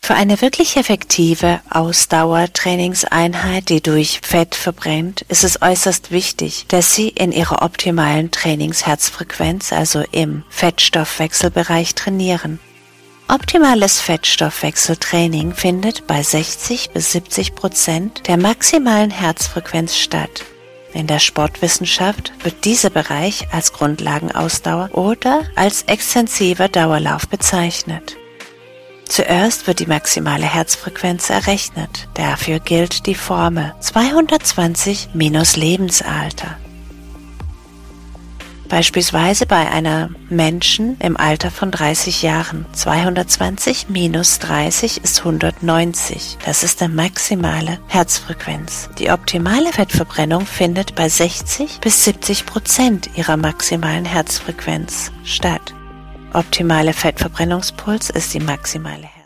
Für eine wirklich effektive Ausdauertrainingseinheit, die durch Fett verbrennt, ist es äußerst wichtig, dass Sie in Ihrer optimalen Trainingsherzfrequenz, also im Fettstoffwechselbereich, trainieren. Optimales Fettstoffwechseltraining findet bei 60-70% der maximalen Herzfrequenz statt. In der Sportwissenschaft wird dieser Bereich als Grundlagenausdauer oder als extensiver Dauerlauf bezeichnet. Zuerst wird die maximale Herzfrequenz errechnet. Dafür gilt die Formel 220 minus Lebensalter. Beispielsweise bei einem Menschen im Alter von 30 Jahren. 220 minus 30 ist 190. Das ist die maximale Herzfrequenz. Die optimale Fettverbrennung findet bei 60-70% ihrer maximalen Herzfrequenz statt. Optimale Fettverbrennungspuls ist die maximale Herzfrequenz.